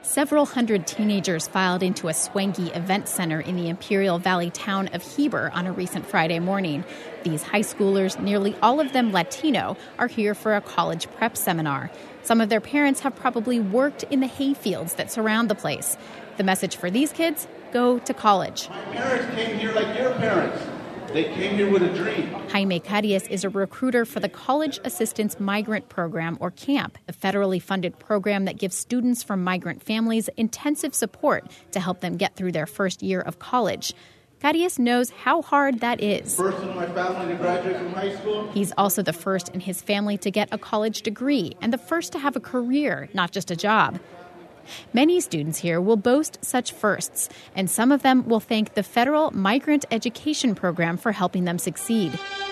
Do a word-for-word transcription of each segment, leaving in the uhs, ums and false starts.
Several hundred teenagers filed into a swanky event center in the Imperial Valley town of Heber on a recent Friday morning. These high schoolers, nearly all of them Latino, are here for a college prep seminar. Some of their parents have probably worked in the hayfields that surround the place. The message for these kids: go to college. My parents came here like your parents. They came here with a dream. Jaime Carias is a recruiter for the College Assistance Migrant Program, or CAMP, a federally funded program that gives students from migrant families intensive support to help them get through their first year of college. Carias knows how hard that is. First in my family to graduate from high school. He's also the first in his family to get a college degree and the first to have a career, not just a job. Many students here will boast such firsts, and some of them will thank the federal Migrant Education Program for helping them succeed.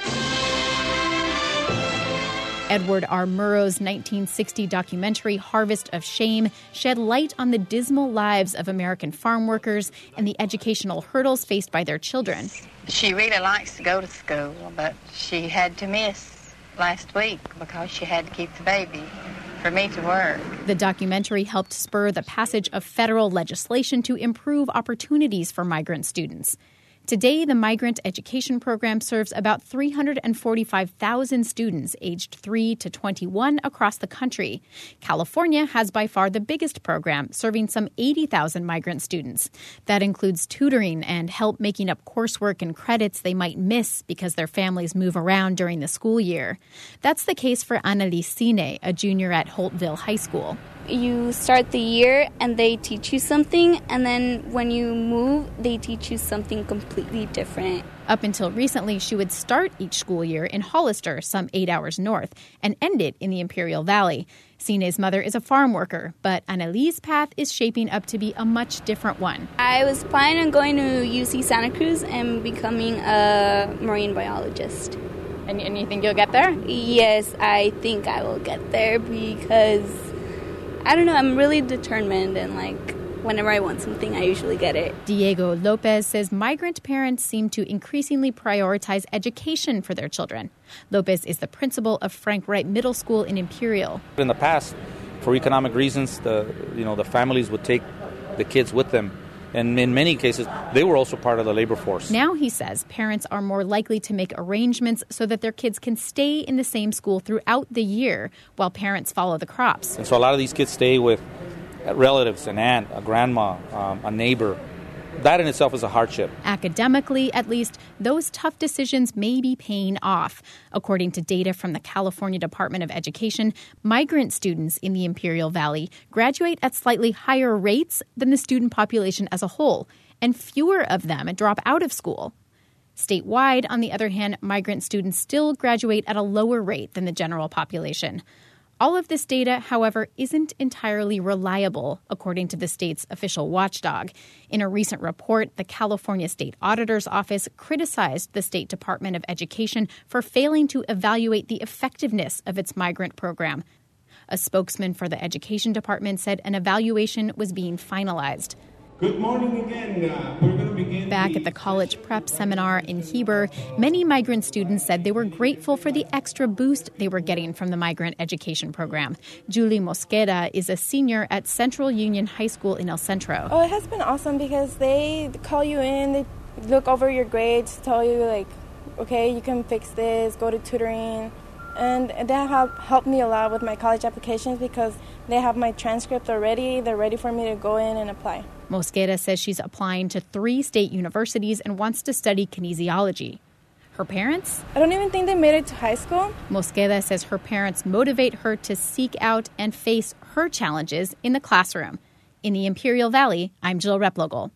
Edward R. Murrow's nineteen sixty documentary Harvest of Shame shed light on the dismal lives of American farm workers and the educational hurdles faced by their children. She really likes to go to school, but she had to miss last week because she had to keep the baby for me to work. The documentary helped spur the passage of federal legislation to improve opportunities for migrant students. Today, the Migrant Education Program serves about three hundred forty-five thousand students aged three to twenty-one across the country. California has by far the biggest program, serving some eighty thousand migrant students. That includes tutoring and help making up coursework and credits they might miss because their families move around during the school year. That's the case for Annalise Cine, a junior at Holtville High School. You start the year and they teach you something, and then when you move, they teach you something completely different. Up until recently, she would start each school year in Hollister, some eight hours north, and end it in the Imperial Valley. Cine's mother is a farm worker, but Annalise's path is shaping up to be a much different one. I was planning on going to U C Santa Cruz and becoming a marine biologist. And, and you think you'll get there? Yes, I think I will get there because I don't know, I'm really determined, and like whenever I want something, I usually get it. Diego Lopez says migrant parents seem to increasingly prioritize education for their children. Lopez is the principal of Frank Wright Middle School in Imperial. In the past, for economic reasons, the you know the families would take the kids with them. And in many cases, they were also part of the labor force. Now, he says, parents are more likely to make arrangements so that their kids can stay in the same school throughout the year while parents follow the crops. And so a lot of these kids stay with relatives, an aunt, a grandma, um, a neighbor. That in itself is a hardship. Academically, at least, those tough decisions may be paying off. According to data from the California Department of Education, migrant students in the Imperial Valley graduate at slightly higher rates than the student population as a whole, and fewer of them drop out of school. Statewide, on the other hand, migrant students still graduate at a lower rate than the general population. All of this data, however, isn't entirely reliable, according to the state's official watchdog. In a recent report, the California State Auditor's Office criticized the State Department of Education for failing to evaluate the effectiveness of its migrant program. A spokesman for the Education Department said an evaluation was being finalized. Good morning again. Uh, we're going to begin. Back at the college prep seminar in Heber, many migrant students said they were grateful for the extra boost they were getting from the migrant education program. Julie Mosqueda is a senior at Central Union High School in El Centro. Oh, it has been awesome because they call you in, they look over your grades, tell you like, okay, you can fix this, go to tutoring. And that have helped me a lot with my college applications because they have my transcript already. They're ready for me to go in and apply. Mosqueda says she's applying to three state universities and wants to study kinesiology. Her parents? I don't even think they made it to high school. Mosqueda says her parents motivate her to seek out and face her challenges in the classroom. In the Imperial Valley, I'm Jill Replogle.